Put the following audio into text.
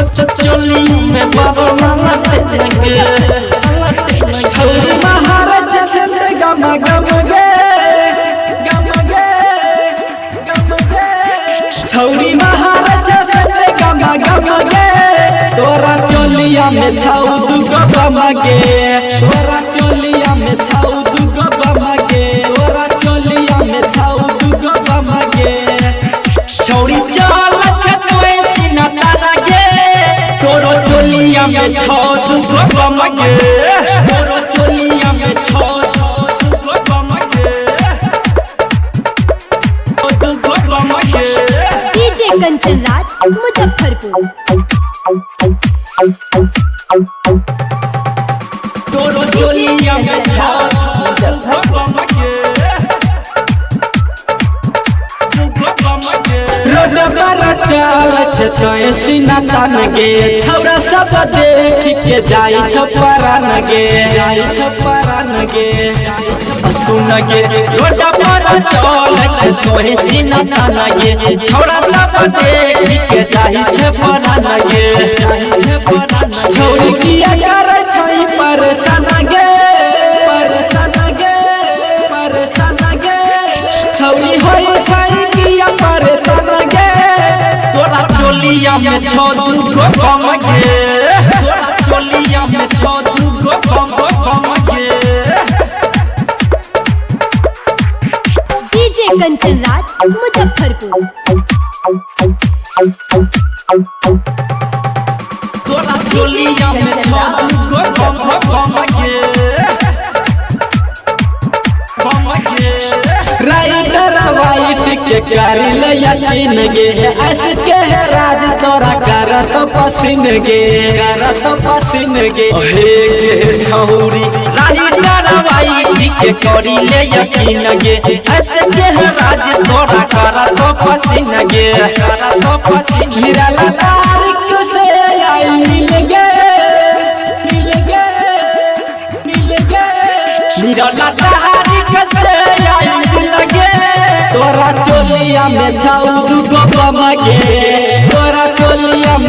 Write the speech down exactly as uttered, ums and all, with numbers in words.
चोली में बाबा मामा लगे छौरी महाराज से गम गम गे गम गे गम गे छौरी महाराज से गम गम गे तोरा चोलिया में छाऊ दुगो गम गे तोरा चोलिया में छाऊ दुगो गम गे तोरा चोलिया में छाऊ दुगो गम गे छौरी चल छतवे सीना तारा गे तोरो चोलिया में छाऊ दुगो गम गे तोरो चोलिया में छाऊ दुगो गम गे दुगो गम गे डीजे कंचन राज मुजफ्फरपुर तोरो चोलिया में छाऊ दुगो गम गे रोड पर चल छे सीना तान गे छौरा सब देख के जाई छपरान गे जाई छपरान गे सुन गे रोड पर चल छे सीना तान गे छौरा सब देख के जाई छपरान गे जाई छपरान छौरी किया करे छई परेशान गे परेशान गे परेशान गे छौरी होई छई किया परेशान गे तोरा चोलिया में छौ दुगो गम गे तोरा चोलिया में छौ दुगो गम गम गे डीजे कंचन राज मुजफ्फरपुर तोरा चोलिया में छौ दुगो गम गम गे गम गे राइटर वाइट के करी ले यकीन गे ऐसे के राज तोरा करत पसीन गे करत पसीन गे हे गे छौरी राइटर वाइट के करी ले यकीन गे ऐसे के राज तोरा करत पसीन गे करत पसीन निराला तारीख से आई मिल गे मिल गे मिल गे निराला तारीख से आई मिल गे तोरा चोलिया में छाऊ दुगो गम गे तोरा चोलिया